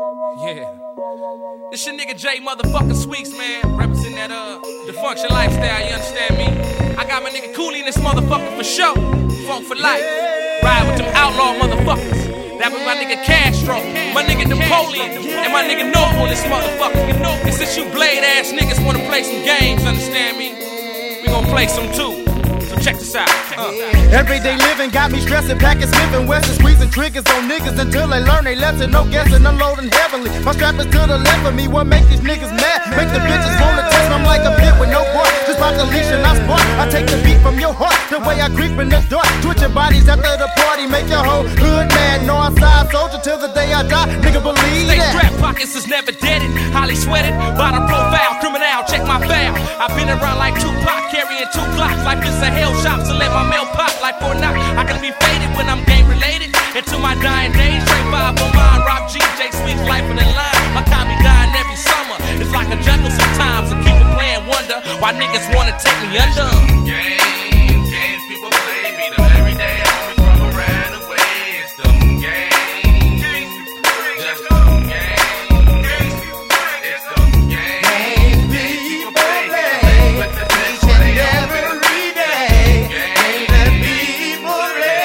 Yeah. This your nigga Jay motherfucking Sweets, man. Representing that Defunction lifestyle, you understand me? I got my nigga Cooley in this motherfucker for sure. Funk for life. Ride with them outlaw motherfuckers. That was my nigga Castro, my nigga Napoleon, and my nigga Noble in this motherfucker. And since you blade ass niggas wanna play some games, understand me? We gon' play some too. So check this out. Everyday living got me stressing, packing Smith and Wesson, squeezing triggers on niggas until they learn they lesson. No guessing, unloading heavenly. My strap is to the left of me. What make these niggas mad? Make the bitches wanna test me. I'm like a pit with no bar. Just pop the leash and I spark. I take the beat from your heart. The way I creep in the dark, twitching bodies after the party, make your whole hood mad. Northside soldier till the day I die. Nigga believe Stay that. strapped, pockets is never deaded. Highly sweated, bottom profile, criminal. Check my foul. I've been around like Tupac, carrying 2 Glocks. Like it's a hell shop, so let my mail pop like for knock. I can be faded when I'm game related. Until my dying days, straight 5 on mine. Rock G, J Sweets, life in the line. My kind be dying every summer. It's like a jungle sometimes. I keep it playing wonder why niggas wanna take me under. Games, people play me them every day. Homies from around the way. It's them games. Just them games. It's them games. People play me with the best way every day. Games that people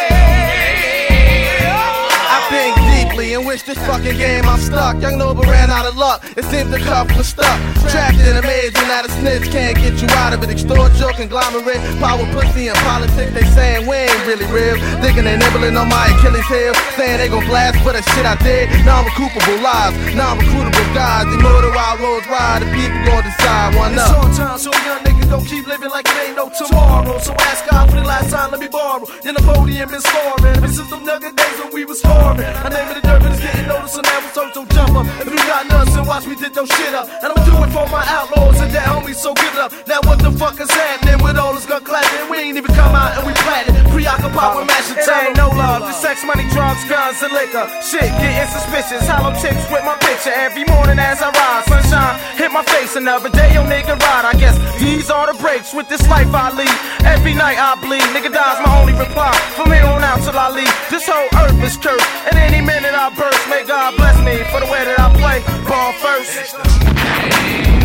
play. I think deeply and wish this fucking game I'm stuck. Young Noble ran out of luck. It seems the cuff was stuck. Trapped in a maze and now the snitch can't get you out of it. Extort your conglomerate, power, pussy, and politics. They saying we ain't really real. Thinking they nibbling on my Achilles heel. Saying they gon' blast for the shit I did. Non-recoupable lives, non-recruitable guys. They murder while roads ride. The people gon' decide one It's up. on time, so a young nigga gon' keep living like it ain't no tomorrow. So ask God for the last time, let me borrow. Then the podium is scoring. This is them nugget days when we was scoring. I name it the dirt, but it's getting older, so now it's so jump up. If you got nuts and watch me did your shit up. And I'ma do it for my outlaws and that homies, so give it up. Now what the fuck is happening with all this gun clapping? We ain't even come out and we planted. Preoccupied with mashing time. It ain't no love, it's sex, money, drugs, guns, and liquor. Shit, getting suspicious. Hollow tips with my picture every morning as I rise. Sunshine hit my face, another day, yo nigga ride. I guess these are the breaks with this life I lead. Every night I bleed, nigga dies my only reply. From here on out till I leave, this whole earth is cursed. At any minute I burst, may God bless me for the way that I play. Born first.